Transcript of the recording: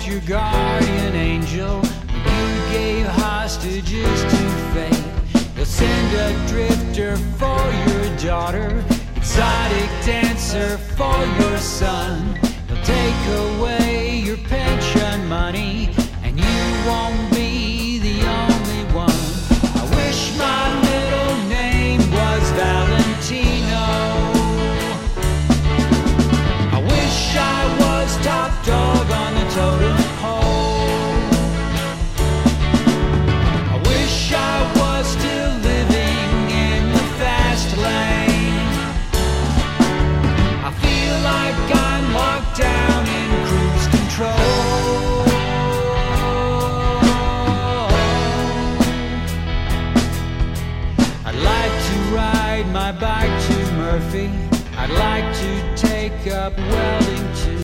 your guardian angel. You gave hostages to fate. You'll send a drifter for your daughter, exotic dancer for your son. You'll take away your pension money, and you won't be the only one. I wish my middle name was Valentino. I wish I was top dog on the totem pole. I wish I was still living in the fast lane. I feel like I'm locked down in cruise control. I'd like to ride my bike to Murphy. I'd like to take up welding too.